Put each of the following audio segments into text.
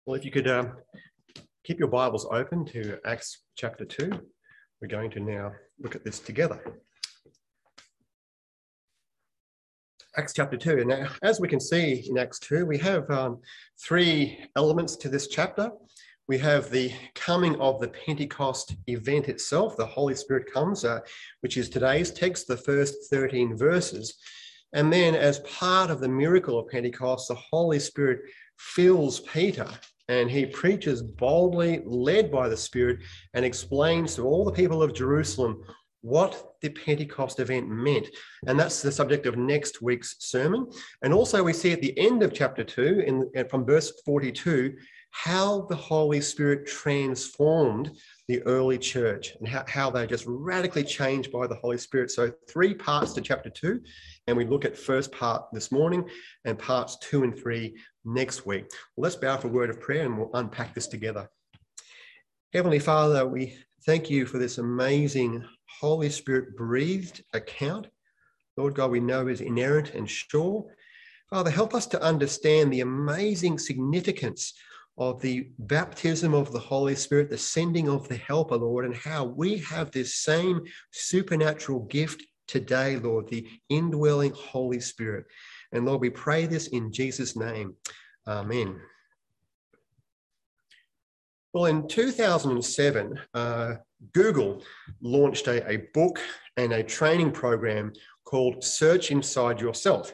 Well, if you could keep your Bibles open to Acts chapter 2, we're going to now look at this together. Acts chapter 2. And now, as we can see in Acts 2, we have three elements to this chapter. We have the coming of the Pentecost event itself. The Holy Spirit comes, which is today's text, the first 13 verses. And then as part of the miracle of Pentecost, the Holy Spirit fills Peter and he preaches boldly, led by the Spirit, and explains to all the people of Jerusalem what the Pentecost event meant. And that's the subject of next week's sermon. And also we see at the end of chapter 2, from verse 42, how the Holy Spirit transformed the early church and how they just radically changed by the Holy Spirit. So three parts to chapter 2, and we look at first part this morning and parts 2 and 3 next week. Well, let's bow for a word of prayer and we'll unpack this together. Heavenly Father, we thank you for this amazing Holy Spirit breathed account. Lord God, we know is inerrant and sure. Father, help us to understand the amazing significance of the baptism of the Holy Spirit, the sending of the Helper, Lord, and how we have this same supernatural gift today, Lord, the indwelling Holy Spirit. And Lord, we pray this in Jesus' name. Amen. Well, in 2007, Google launched a book and a training program called Search Inside Yourself.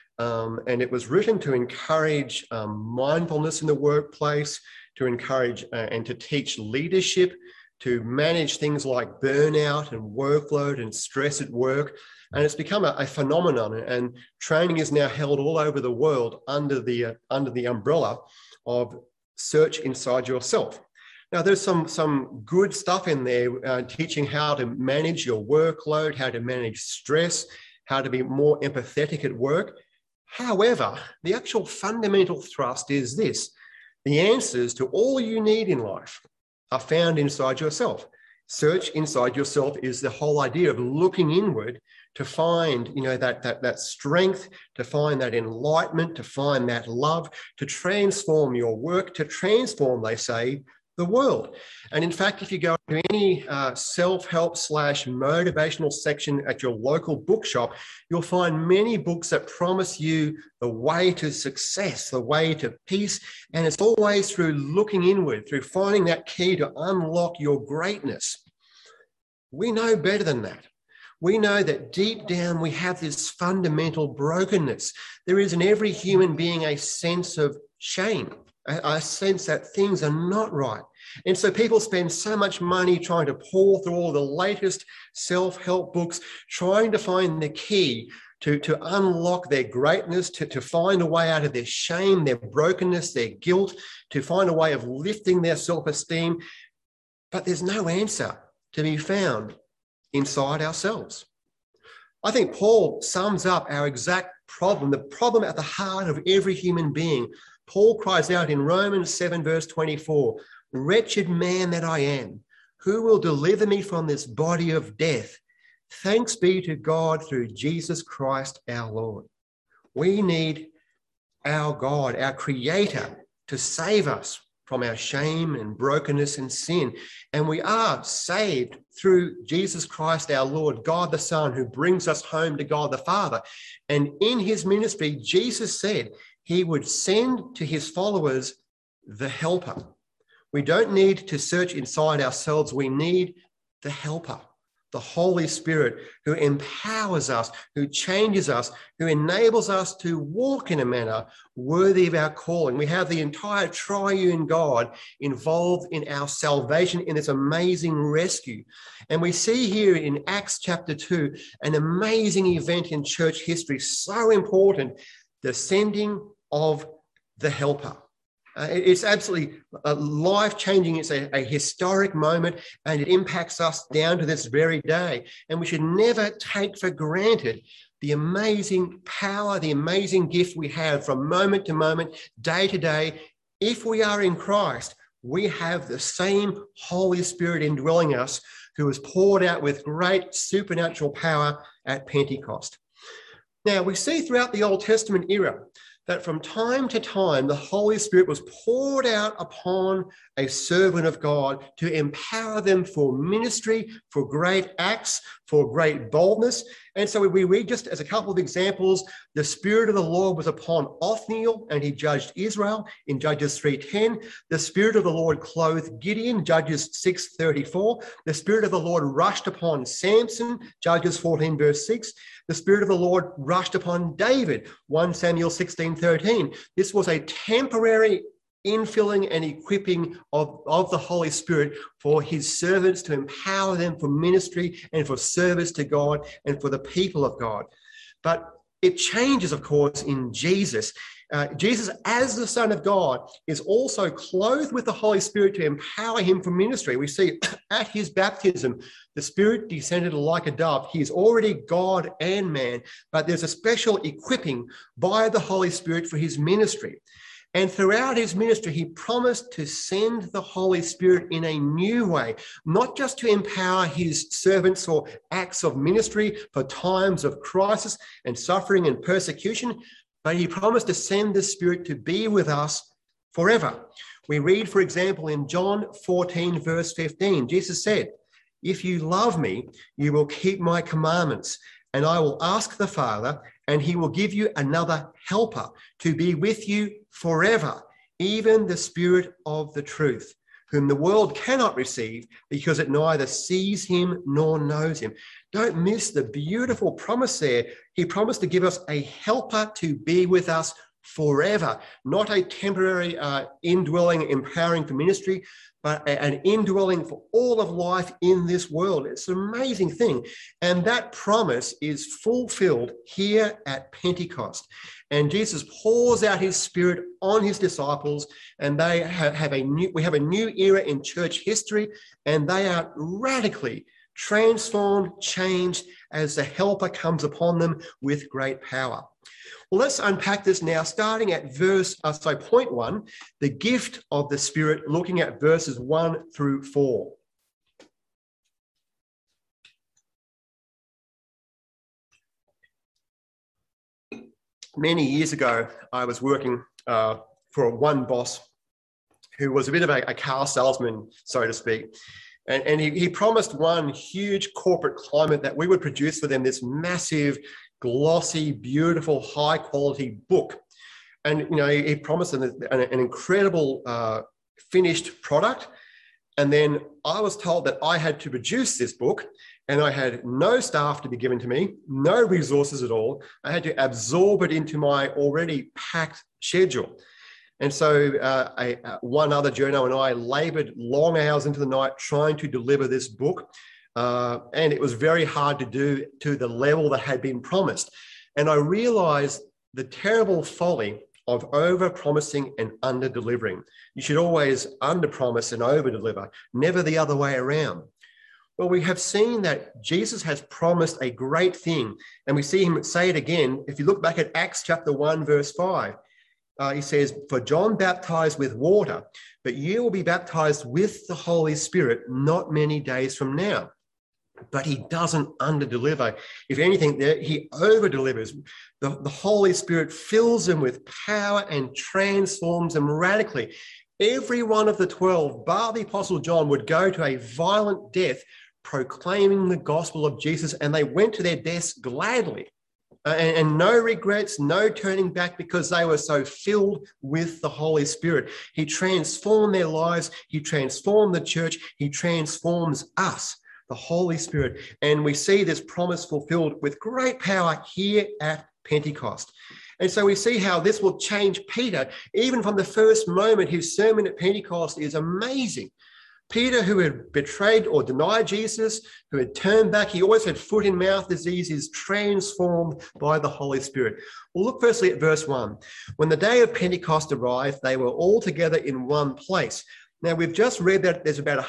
And it was written to encourage mindfulness in the workplace, to encourage and to teach leadership, to manage things like burnout and workload and stress at work. And it's become a phenomenon, and training is now held all over the world under the umbrella of Search Inside Yourself. Now, there's some good stuff in there, teaching how to manage your workload, how to manage stress, how to be more empathetic at work. However, the actual fundamental thrust is this: the answers to all you need in life are found inside yourself. Search inside yourself is the whole idea of looking inward to find, that strength, to find that enlightenment, to find that love, to transform your work, to transform, they say, the world. And in fact, if you go to any self-help / motivational section at your local bookshop, you'll find many books that promise you the way to success, the way to peace. And it's always through looking inward, through finding that key to unlock your greatness. We know better than that. We know that deep down we have this fundamental brokenness. There is in every human being a sense of shame, a sense that things are not right. And so people spend so much money trying to pour through all the latest self-help books, trying to find the key to unlock their greatness, to find a way out of their shame, their brokenness, their guilt, to find a way of lifting their self-esteem. But there's no answer to be found inside ourselves. I think Paul sums up our exact problem, the problem at the heart of every human being. Paul cries out in Romans 7, verse 24, "Wretched man that I am, who will deliver me from this body of death? Thanks be to God through Jesus Christ our Lord." We need our God, our Creator, to save us from our shame and brokenness and sin. And we are saved through Jesus Christ our Lord, God the Son, who brings us home to God the Father. And in his ministry, Jesus said he would send to his followers the Helper. We don't need to search inside ourselves. We need the Helper, the Holy Spirit, who empowers us, who changes us, who enables us to walk in a manner worthy of our calling. We have the entire triune God involved in our salvation, in this amazing rescue. And we see here in Acts chapter 2, an amazing event in church history, so important, the sending of the Helper. It's absolutely life-changing. It's a historic moment, and it impacts us down to this very day. And we should never take for granted the amazing power, the amazing gift we have from moment to moment, day to day. If we are in Christ, we have the same Holy Spirit indwelling us, who was poured out with great supernatural power at Pentecost. Now, we see throughout the Old Testament era that from time to time, the Holy Spirit was poured out upon a servant of God to empower them for ministry, for great acts, for great boldness. And so we read, just as a couple of examples, the Spirit of the Lord was upon Othniel, and he judged Israel in Judges 3:10. The Spirit of the Lord clothed Gideon, Judges 6:34. The Spirit of the Lord rushed upon Samson, Judges 14, verse 6. The Spirit of the Lord rushed upon David, 1 Samuel 16:13. This was a temporary infilling and equipping of the Holy Spirit for his servants, to empower them for ministry and for service to God and for the people of God. But it changes, of course, in Jesus. Jesus, as the Son of God, is also clothed with the Holy Spirit to empower him for ministry. We see at his baptism, the Spirit descended like a dove. He is already God and man, but there's a special equipping by the Holy Spirit for his ministry. And throughout his ministry, he promised to send the Holy Spirit in a new way, not just to empower his servants for acts of ministry, for times of crisis and suffering and persecution, but he promised to send the Spirit to be with us forever. We read, for example, in John 14, verse 15, Jesus said, "If you love me, you will keep my commandments, and I will ask the Father, and he will give you another helper to be with you forever, even the Spirit of the truth, whom the world cannot receive because it neither sees him nor knows him." Don't miss the beautiful promise there. He promised to give us a helper to be with us forever, not a temporary indwelling, empowering for ministry, but an indwelling for all of life in this world. It's an amazing thing. And that promise is fulfilled here at Pentecost. And Jesus pours out his Spirit on his disciples, and we have a new era in church history, and they are radically transformed, changed as the helper comes upon them with great power. Well, let's unpack this now, starting at point 1, the gift of the Spirit, looking at verses 1 through 4. Many years ago, I was working for one boss who was a bit of a car salesman, so to speak. And he promised one huge corporate client that we would produce for them this massive, glossy, beautiful, high-quality book. And, he promised them an incredible finished product. And then I was told that I had to produce this book, and I had no staff to be given to me, no resources at all. I had to absorb it into my already packed schedule. And so one other journo and I labored long hours into the night trying to deliver this book. And it was very hard to do to the level that had been promised. And I realized the terrible folly of over-promising and under-delivering. You should always under-promise and over-deliver, never the other way around. Well, we have seen that Jesus has promised a great thing, and we see him say it again. If you look back at Acts chapter 1, verse 5, he says, "For John baptized with water, but you will be baptized with the Holy Spirit not many days from now." But he doesn't under-deliver. If anything, he over-delivers. The Holy Spirit fills them with power and transforms them radically. Every one of the 12, bar the Apostle John, would go to a violent death proclaiming the gospel of Jesus, and they went to their deaths gladly. And no regrets, no turning back, because they were so filled with the Holy Spirit. He transformed their lives. He transformed the church. He transforms us, the Holy Spirit. And we see this promise fulfilled with great power here at Pentecost. And so we see how this will change Peter. Even from the first moment, his sermon at Pentecost is amazing. Peter, who had betrayed or denied Jesus, who had turned back, he always had foot and mouth disease, is transformed by the Holy Spirit. Well, look firstly at verse 1. When the day of Pentecost arrived, they were all together in one place. Now, we've just read that there's about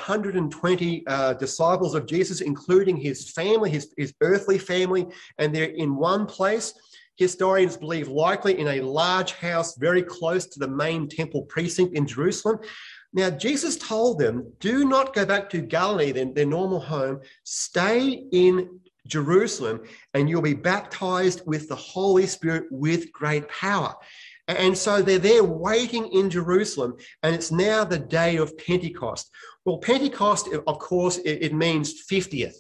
120 disciples of Jesus, including his family, his earthly family, and they're in one place. Historians believe likely in a large house very close to the main temple precinct in Jerusalem. Now, Jesus told them, do not go back to Galilee, their normal home. Stay in Jerusalem, and you'll be baptized with the Holy Spirit with great power. And so they're there waiting in Jerusalem, and it's now the day of Pentecost. Well, Pentecost, of course, it means 50th.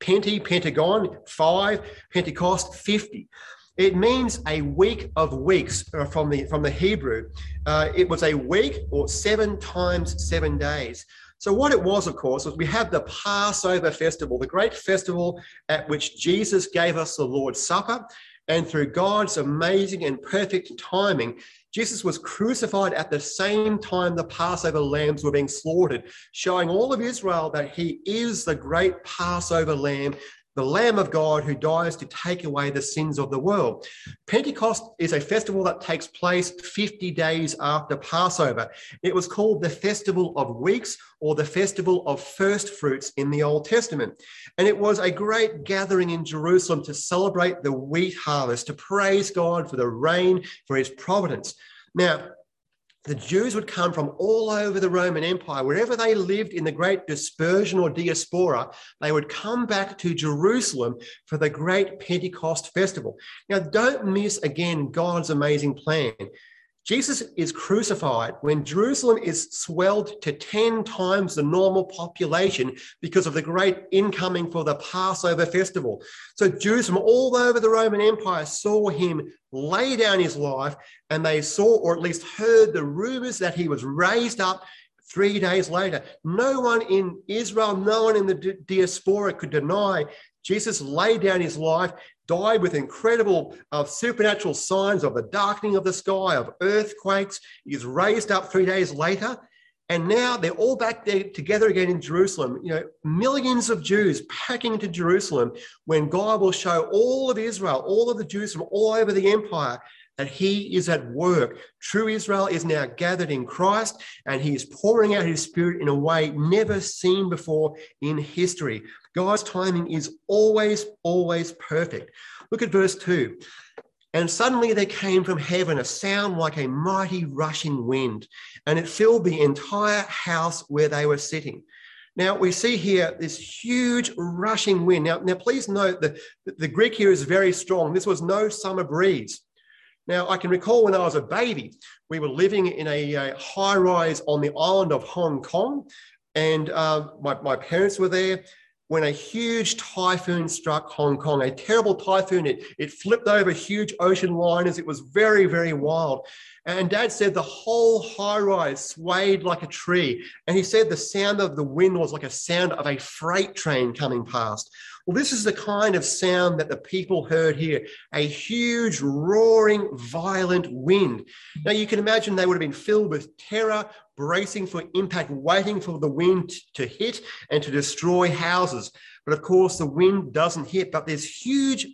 Pentagon, 5, Pentecost, 50. It means a week of weeks from the Hebrew. It was a week, or 7 times 7 days. So what it was, of course, was we have the Passover festival, the great festival at which Jesus gave us the Lord's Supper. And through God's amazing and perfect timing, Jesus was crucified at the same time the Passover lambs were being slaughtered, showing all of Israel that he is the great Passover lamb, the Lamb of God who dies to take away the sins of the world. Pentecost is a festival that takes place 50 days after Passover. It was called the Festival of Weeks, or the Festival of First Fruits in the Old Testament. And it was a great gathering in Jerusalem to celebrate the wheat harvest, to praise God for the rain, for his providence. Now, the Jews would come from all over the Roman Empire. Wherever they lived in the great dispersion or diaspora, they would come back to Jerusalem for the great Pentecost festival. Now, don't miss, again, God's amazing plan. Jesus is crucified when Jerusalem is swelled to 10 times the normal population because of the great incoming for the Passover festival. So Jews from all over the Roman Empire saw him lay down his life, and they saw, or at least heard, the rumors that he was raised up 3 days later. No one in Israel, no one in the diaspora could deny Jesus laid down his life, died with incredible supernatural signs of the darkening of the sky, of earthquakes. He's raised up 3 days later. And now they're all back there together again in Jerusalem. You know, millions of Jews packing into Jerusalem when God will show all of Israel, all of the Jews from all over the empire, that he is at work. True Israel is now gathered in Christ, and he is pouring out his Spirit in a way never seen before in history. God's timing is always, always perfect. Look at verse 2. And suddenly there came from heaven a sound like a mighty rushing wind, and it filled the entire house where they were sitting. Now, we see here this huge rushing wind. Now please note that the Greek here is very strong. This was no summer breeze. Now, I can recall when I was a baby, we were living in a high-rise on the island of Hong Kong, and my parents were there when a huge typhoon struck Hong Kong, a terrible typhoon. It flipped over huge ocean liners. It was very, very wild. And Dad said the whole high-rise swayed like a tree. And he said the sound of the wind was like a sound of a freight train coming past. Well, this is the kind of sound that the people heard here, a huge, roaring, violent wind. Now, you can imagine they would have been filled with terror, bracing for impact, waiting for the wind to hit and to destroy houses. But of course, the wind doesn't hit, but this huge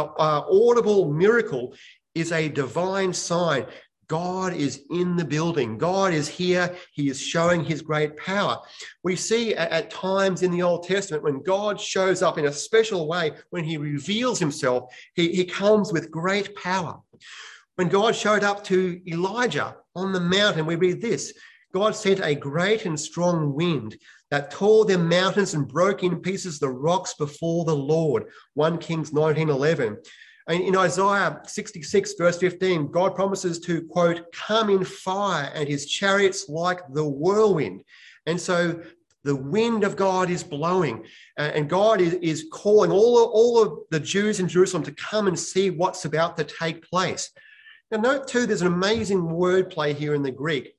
audible miracle is a divine sign. God is in the building. God is here. He is showing his great power. We see at times in the Old Testament when God shows up in a special way, when he reveals himself, he comes with great power. When God showed up to Elijah on the mountain, we read this: God sent a great and strong wind that tore the mountains and broke in pieces the rocks before the Lord. 1 Kings 19:11. And in Isaiah 66, verse 15, God promises to, quote, come in fire and his chariots like the whirlwind. And so the wind of God is blowing, and God is calling all of the Jews in Jerusalem to come and see what's about to take place. Now, note too, there's an amazing wordplay here in the Greek.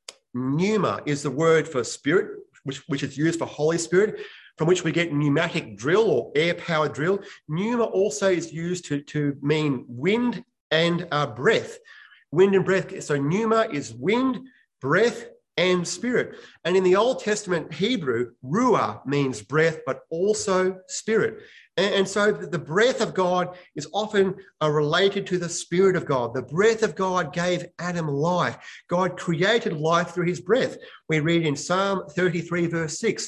Pneuma is the word for spirit, which is used for Holy Spirit, from which we get pneumatic drill or air-powered drill. Pneuma also is used to mean wind and breath. Wind and breath. So pneuma is wind, breath, and spirit. And in the Old Testament Hebrew, ruah means breath, but also spirit. And so the breath of God is often related to the Spirit of God. The breath of God gave Adam life. God created life through his breath. We read in Psalm 33, verse 6,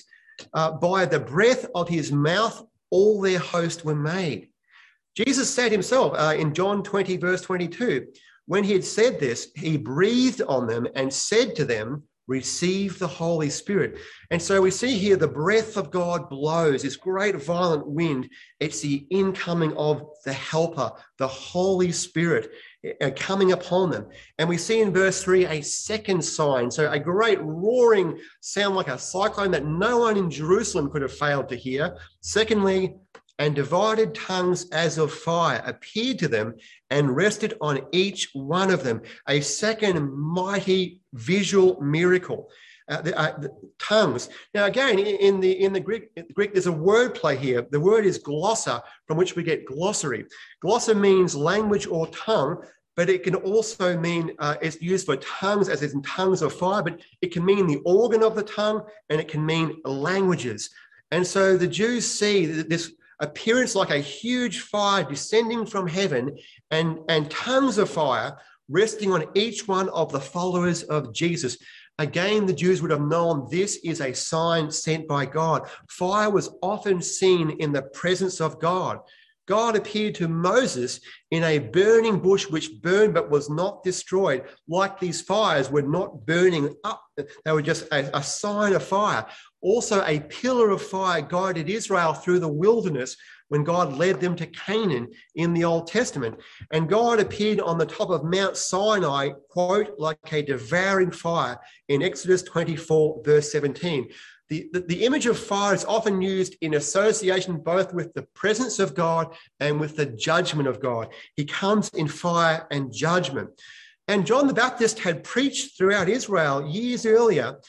by the breath of his mouth, all their host were made. Jesus said himself in John 20, verse 22, when he had said this, he breathed on them and said to them, receive the Holy Spirit. And so we see here the breath of God blows, this great violent wind. It's the incoming of the helper, the Holy Spirit coming upon them. And we see in verse 3 a second sign. So a great roaring sound like a cyclone that no one in Jerusalem could have failed to hear. Secondly, and divided tongues as of fire appeared to them and rested on each one of them. A second mighty visual miracle. The tongues. Now, again, in the Greek, there's a word play here. The word is glossa, from which we get glossary. Glossa means language or tongue, but it can also mean, it's used for tongues, as in tongues of fire, but it can mean the organ of the tongue, and it can mean languages. And so the Jews see this appearance like a huge fire descending from heaven and tongues of fire resting on each one of the followers of Jesus. Again, the Jews would have known this is a sign sent by God. Fire was often seen in the presence of God. God appeared to Moses in a burning bush which burned but was not destroyed. Like these fires were not burning up. They were just a sign of fire. Also, a pillar of fire guided Israel through the wilderness when God led them to Canaan in the Old Testament. And God appeared on the top of Mount Sinai, quote, like a devouring fire in Exodus 24, verse 17. The image of fire is often used in association both with the presence of God and with the judgment of God. He comes in fire and judgment. And John the Baptist had preached throughout Israel years earlier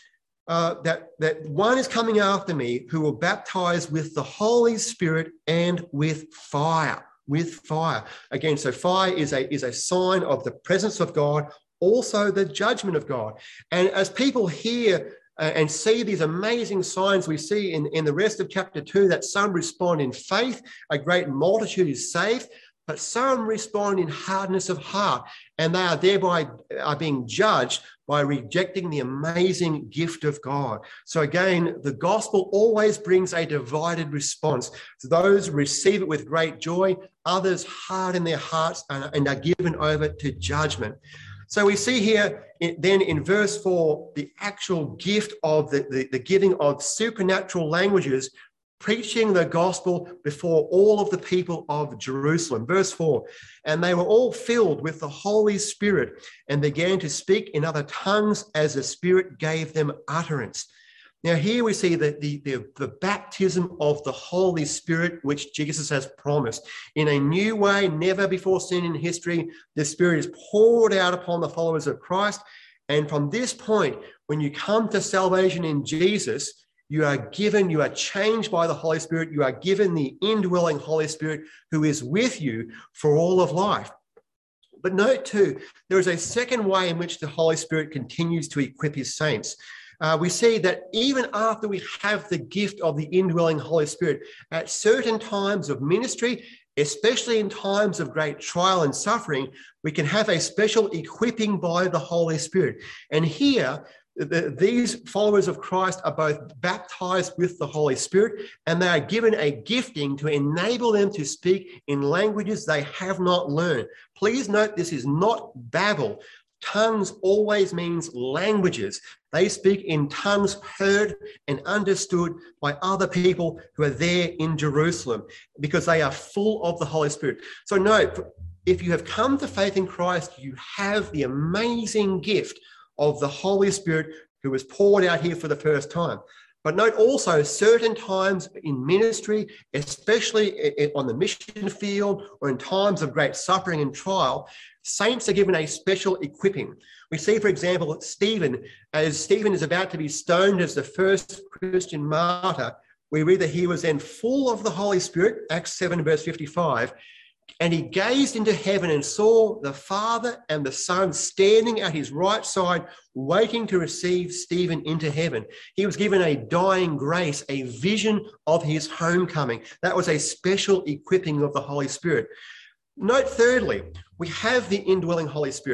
that one is coming after me who will baptize with the Holy Spirit and with fire. With fire. Again, so fire is a sign of the presence of God, also the judgment of God. And as people hear and see these amazing signs we see in the rest of chapter 2, that some respond in faith, a great multitude is saved, but some respond in hardness of heart, and they are thereby being judged by rejecting the amazing gift of God. So again, the gospel always brings a divided response. So those receive it with great joy, others harden their hearts and are given over to judgment. So we see here then in verse 4, the actual gift of the giving of supernatural languages, preaching the gospel before all of the people of Jerusalem. Verse 4, and they were all filled with the Holy Spirit and began to speak in other tongues as the Spirit gave them utterance. Now here we see the baptism of the Holy Spirit, which Jesus has promised. In a new way, never before seen in history, the Spirit is poured out upon the followers of Christ. And from this point, when you come to salvation in Jesus, you are changed by the Holy Spirit. You are given the indwelling Holy Spirit who is with you for all of life. But note too, there is a second way in which the Holy Spirit continues to equip his saints. We see that even after we have the gift of the indwelling Holy Spirit, at certain times of ministry, especially in times of great trial and suffering, we can have a special equipping by the Holy Spirit. And here, these followers of Christ are both baptized with the Holy Spirit, and they are given a gifting to enable them to speak in languages they have not learned. Please note, this is not Babel. Tongues always means languages. They speak in tongues heard and understood by other people who are there in Jerusalem because they are full of the Holy Spirit. So note, if you have come to faith in Christ, you have the amazing gift of the Holy Spirit who was poured out here for the first time. But note also, certain times in ministry, especially on the mission field or in times of great suffering and trial, saints are given a special equipping. We see, for example, that Stephen, as Stephen is about to be stoned as the first Christian martyr, we read that he was then full of the Holy Spirit, Acts 7, verse 55, and he gazed into heaven and saw the Father and the Son standing at his right side, waiting to receive Stephen into heaven. He was given a dying grace, a vision of his homecoming. That was a special equipping of the Holy Spirit. Note thirdly, we have the indwelling Holy Spirit.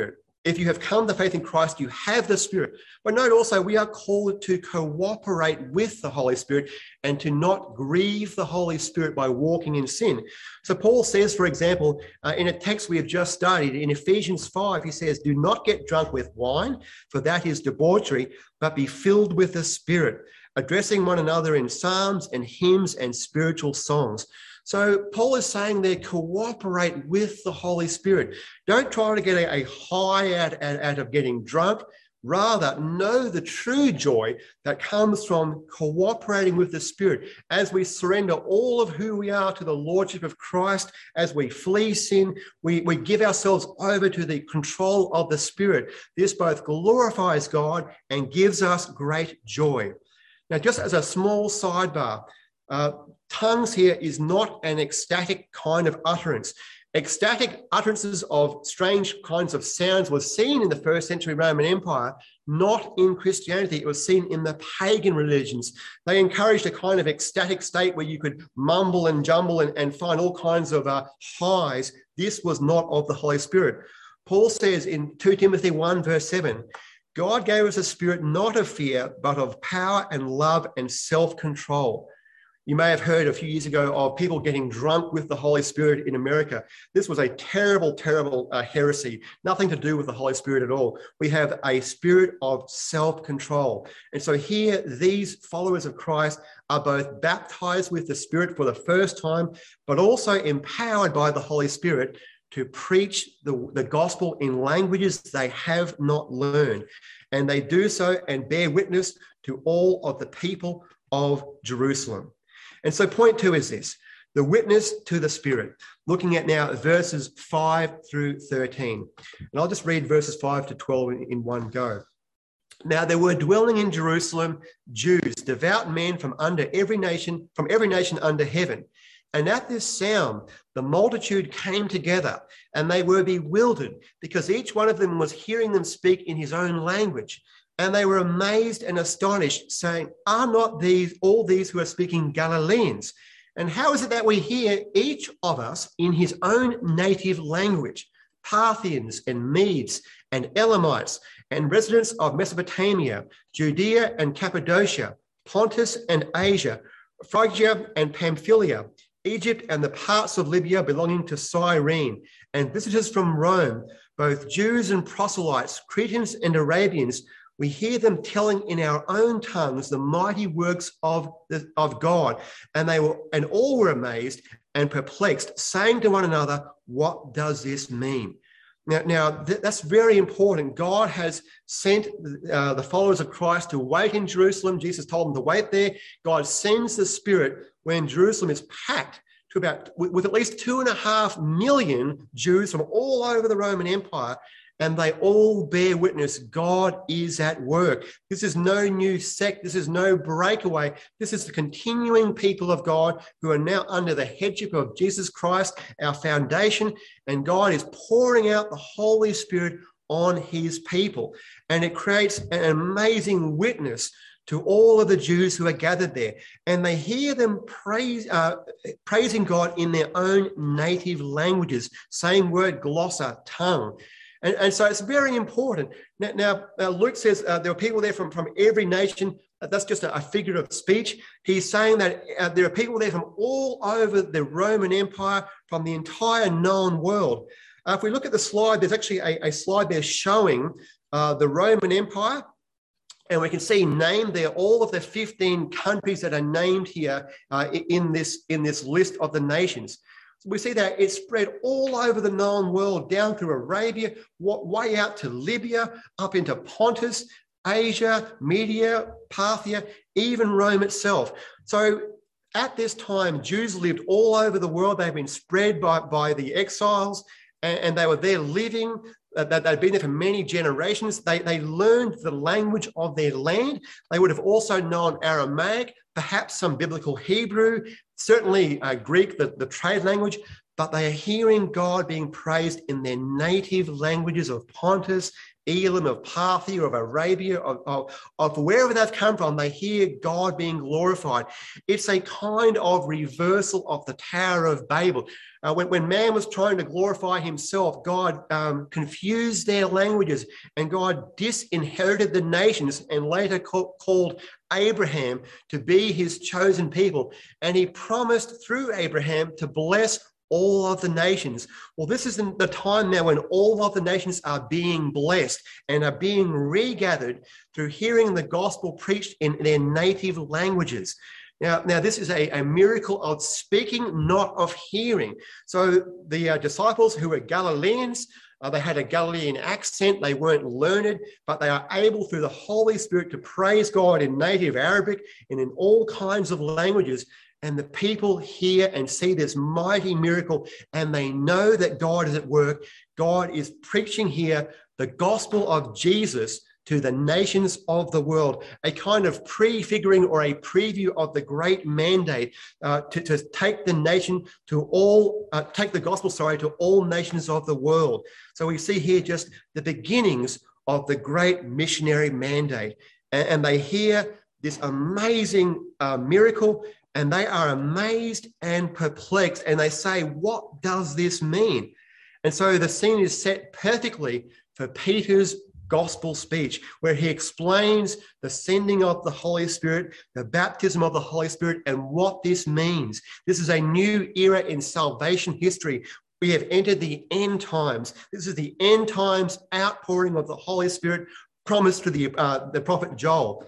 If you have come to faith in Christ, you have the Spirit. But note also, we are called to cooperate with the Holy Spirit and to not grieve the Holy Spirit by walking in sin. So Paul says, for example, in a text we have just studied, in Ephesians 5, he says, do not get drunk with wine, for that is debauchery, but be filled with the Spirit, addressing one another in psalms and hymns and spiritual songs. So Paul is saying there, cooperate with the Holy Spirit. Don't try to get a high out of getting drunk. Rather, know the true joy that comes from cooperating with the Spirit as we surrender all of who we are to the Lordship of Christ, as we flee sin, we give ourselves over to the control of the Spirit. This both glorifies God and gives us great joy. Now, just as a small sidebar, tongues here is not an ecstatic kind of utterance. Ecstatic utterances of strange kinds of sounds was seen in the first century Roman Empire, not in Christianity. It was seen in the pagan religions. They encouraged a kind of ecstatic state where you could mumble and jumble and find all kinds of highs. This was not of the Holy Spirit. Paul says in 2 Timothy 1 verse 7, God gave us a spirit not of fear, but of power and love and self-control. You may have heard a few years ago of people getting drunk with the Holy Spirit in America. This was a terrible, terrible heresy. Nothing to do with the Holy Spirit at all. We have a spirit of self-control. And so here, these followers of Christ are both baptized with the Spirit for the first time, but also empowered by the Holy Spirit to preach the gospel in languages they have not learned. And they do so and bear witness to all of the people of Jerusalem. And so point 2 is this, the witness to the Spirit, looking at now verses 5 through 13. And I'll just read verses 5 to 12 in one go. Now there were dwelling in Jerusalem Jews, devout men from every nation under heaven. And at this sound, the multitude came together, and they were bewildered, because each one of them was hearing them speak in his own language. And they were amazed and astonished, saying, are not all these who are speaking Galileans? And how is it that we hear each of us in his own native language? Parthians and Medes and Elamites and residents of Mesopotamia, Judea and Cappadocia, Pontus and Asia, Phrygia and Pamphylia, Egypt and the parts of Libya belonging to Cyrene, and visitors from Rome, both Jews and proselytes, Cretans and Arabians. We hear them telling in our own tongues the mighty works of God. And all were amazed and perplexed, saying to one another, what does this mean? Now that's very important. God has sent the followers of Christ to wait in Jerusalem. Jesus told them to wait there. God sends the Spirit when Jerusalem is packed to with at least 2.5 million Jews from all over the Roman Empire. And they all bear witness, God is at work. This is no new sect. This is no breakaway. This is the continuing people of God who are now under the headship of Jesus Christ, our foundation. And God is pouring out the Holy Spirit on his people. And it creates an amazing witness to all of the Jews who are gathered there. And they hear them praising God in their own native languages. Same word, glossa, tongue. And so it's very important. Now Luke says there are people there from every nation. That's just a figure of speech. He's saying that there are people there from all over the Roman Empire, from the entire known world. If we look at the slide, there's actually a slide there showing the Roman Empire. And we can see named there all of the 15 countries that are named here in this list of the nations. We see that it's spread all over the known world, down through Arabia, way out to Libya, up into Pontus, Asia, Media, Parthia, even Rome itself. So at this time, Jews lived all over the world. They've been spread by the exiles, and they were there living. They'd been there for many generations. They learned the language of their land. They would have also known Aramaic, perhaps some biblical Hebrew, certainly Greek, the trade language, but they are hearing God being praised in their native languages of Pontus Elam, of Parthia, of Arabia, of wherever they've come from, they hear God being glorified. It's a kind of reversal of the Tower of Babel. When man was trying to glorify himself, God confused their languages, and God disinherited the nations and later called Abraham to be his chosen people. And he promised through Abraham to bless all of the nations. Well, this is the time now when all of the nations are being blessed and are being regathered through hearing the gospel preached in their native languages. Now this is a miracle of speaking, not of hearing. So the disciples who were Galileans, they had a Galilean accent. They weren't learned, but they are able through the Holy Spirit to praise God in native Arabic and in all kinds of languages. And the people hear and see this mighty miracle, and they know that God is at work. God is preaching here the gospel of Jesus to the nations of the world, a kind of prefiguring or a preview of the great mandate to take the nation to all, take the gospel, to all nations of the world. So we see here just the beginnings of the great missionary mandate. And they hear this amazing miracle, and they are amazed and perplexed, and they say, what does this mean? And so the scene is set perfectly for Peter's gospel speech, where he explains the sending of the Holy Spirit, the baptism of the Holy Spirit, and what this means. This is a new era in salvation history. We have entered the end times. This is the end times outpouring of the Holy Spirit promised to the prophet Joel.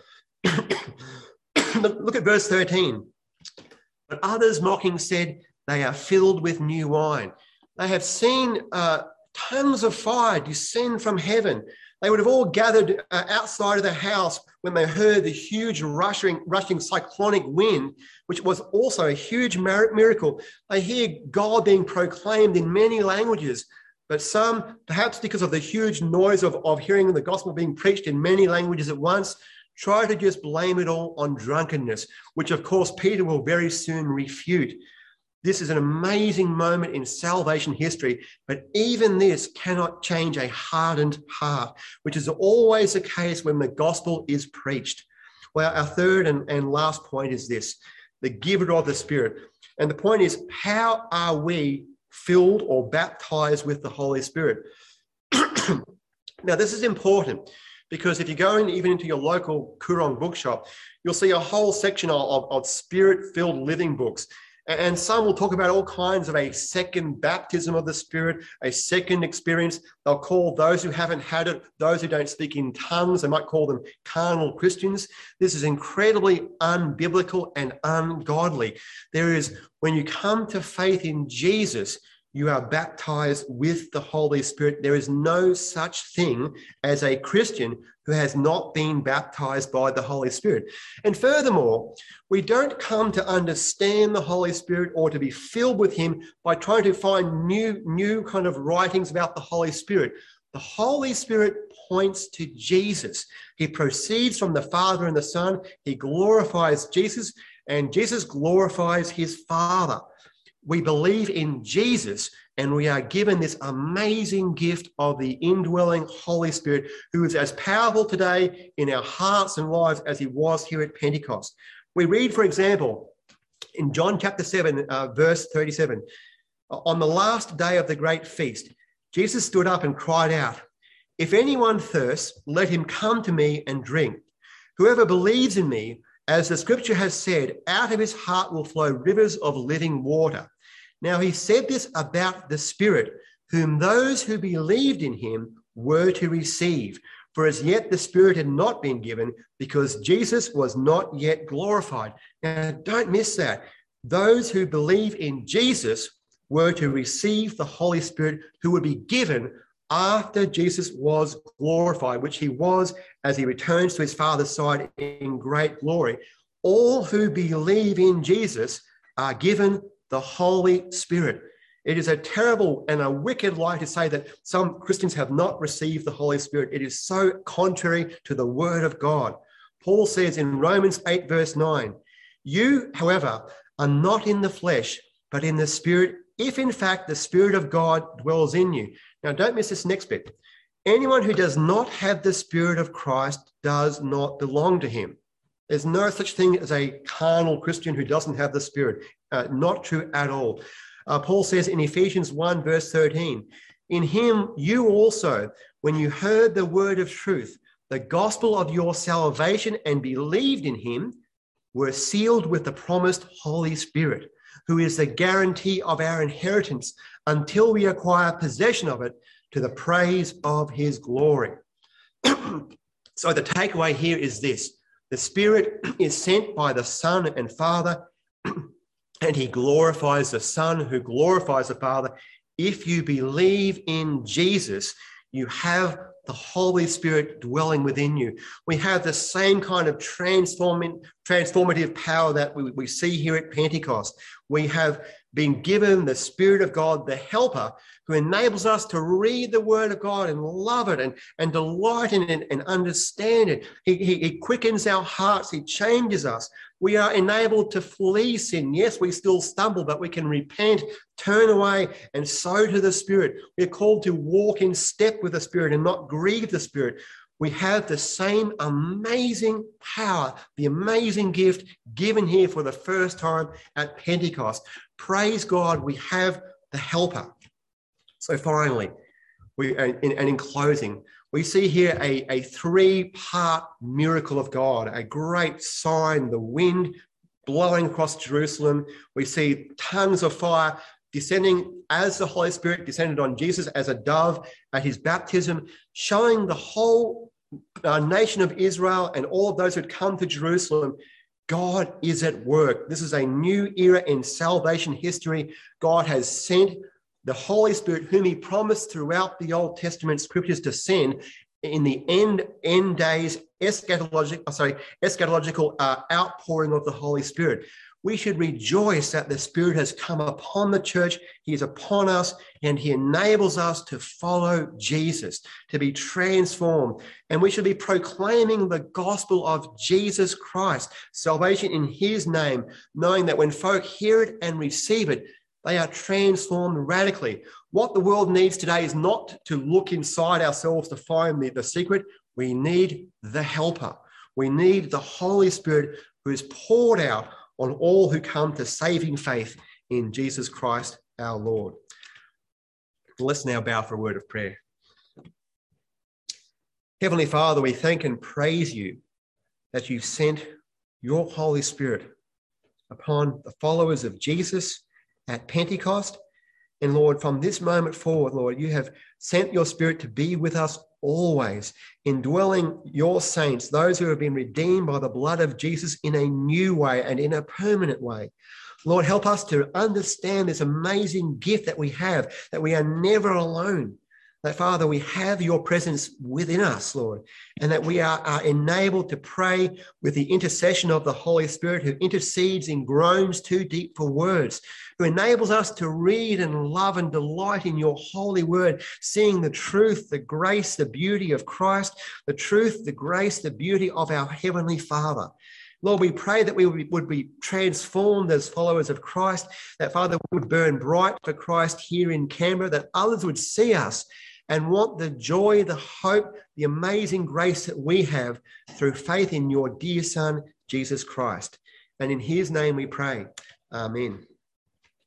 Look at verse 13. But others mocking said, they are filled with new wine. They have seen tongues of fire descend from heaven. They would have all gathered outside of the house when they heard the huge rushing cyclonic wind, which was also a huge miracle. They hear God being proclaimed in many languages, but some, perhaps because of the huge noise of hearing the gospel being preached in many languages at once, try to just blame it all on drunkenness, which of course Peter will very soon refute. This is an amazing moment in salvation history, but even this cannot change a hardened heart, which is always the case when the gospel is preached. Well, our third and last point is this, the giver of the Spirit. And the point is, how are we filled or baptized with the Holy Spirit? Now, this is important, because if you go even into your local Koorong bookshop, you'll see a whole section of spirit-filled living books. And some will talk about all kinds of a second baptism of the Spirit, a second experience. They'll call those who haven't had it, those who don't speak in tongues, they might call them carnal Christians. This is incredibly unbiblical and ungodly. When you come to faith in Jesus, you are baptized with the Holy Spirit. There is no such thing as a Christian who has not been baptized by the Holy Spirit. And furthermore, we don't come to understand the Holy Spirit or to be filled with him by trying to find new kind of writings about the Holy Spirit. The Holy Spirit points to Jesus. He proceeds from the Father and the Son. He glorifies Jesus, and Jesus glorifies his Father. We believe in Jesus, and we are given this amazing gift of the indwelling Holy Spirit, who is as powerful today in our hearts and lives as he was here at Pentecost. We read, for example, in John chapter 7, verse 37, on the last day of the great feast, Jesus stood up and cried out, "If anyone thirsts, let him come to me and drink. Whoever believes in me, as the scripture has said, out of his heart will flow rivers of living water." Now he said this about the Spirit, whom those who believed in him were to receive. For as yet the Spirit had not been given, because Jesus was not yet glorified. Now don't miss that. Those who believe in Jesus were to receive the Holy Spirit, who would be given after Jesus was glorified, which he was as he returns to his Father's side in great glory. All who believe in Jesus are given the Holy Spirit. It is a terrible and a wicked lie to say that some Christians have not received the Holy Spirit. It is so contrary to the word of God. Paul says in Romans 8, verse 9, "You, however, are not in the flesh, but in the Spirit, if in fact the Spirit of God dwells in you." Now, don't miss this next bit. Anyone who does not have the Spirit of Christ does not belong to him. There's no such thing as a carnal Christian who doesn't have the Spirit. Not true at all. Paul says in Ephesians 1, verse 13, in him you also, when you heard the word of truth, the gospel of your salvation, and believed in him, were sealed with the promised Holy Spirit, who is the guarantee of our inheritance until we acquire possession of it, to the praise of his glory. So the takeaway here is this. The Spirit is sent by the Son and Father, and he glorifies the Son who glorifies the Father. If you believe in Jesus, you have the Holy Spirit dwelling within you. We have the same kind of transformative power that we see here at Pentecost. We have been given the Spirit of God, the helper, who enables us to read the word of God and love it and delight in it and understand it. He quickens our hearts. He changes us. We are enabled to flee sin. Yes, we still stumble, but we can repent, turn away, and sow to the Spirit. We're called to walk in step with the Spirit and not grieve the Spirit. We have the same amazing power, the amazing gift given here for the first time at Pentecost. Praise God, we have the helper. So finally, in closing, we see here a three-part miracle of God, a great sign, the wind blowing across Jerusalem. We see tongues of fire descending as the Holy Spirit descended on Jesus as a dove at his baptism, showing the whole nation of Israel and all of those who had come to Jerusalem, God is at work. This is a new era in salvation history. God has sent the Holy Spirit, whom he promised throughout the Old Testament scriptures to send in the end days, eschatological outpouring of the Holy Spirit. We should rejoice that the Spirit has come upon the church. He is upon us, and he enables us to follow Jesus, to be transformed. And we should be proclaiming the gospel of Jesus Christ, salvation in his name, knowing that when folk hear it and receive it, they are transformed radically. What the world needs today is not to look inside ourselves to find the secret. We need the helper. We need the Holy Spirit who is poured out on all who come to saving faith in Jesus Christ our Lord. Let's now bow for a word of prayer. Heavenly Father, we thank and praise you that you've sent your Holy Spirit upon the followers of Jesus at Pentecost. And Lord, from this moment forward, Lord, you have sent your Spirit to be with us always, indwelling your saints, those who have been redeemed by the blood of Jesus in a new way and in a permanent way. Lord, help us to understand this amazing gift that we have, that we are never alone. That, Father, we have your presence within us, Lord, and that we are enabled to pray with the intercession of the Holy Spirit, who intercedes in groans too deep for words, who enables us to read and love and delight in your holy word, seeing the truth, the grace, the beauty of Christ, the truth, the grace, the beauty of our Heavenly Father. Lord, we pray that we would be transformed as followers of Christ, that, Father, we would burn bright for Christ here in Canberra, that others would see us and want the joy, the hope, the amazing grace that we have through faith in your dear Son, Jesus Christ. And in his name we pray. Amen.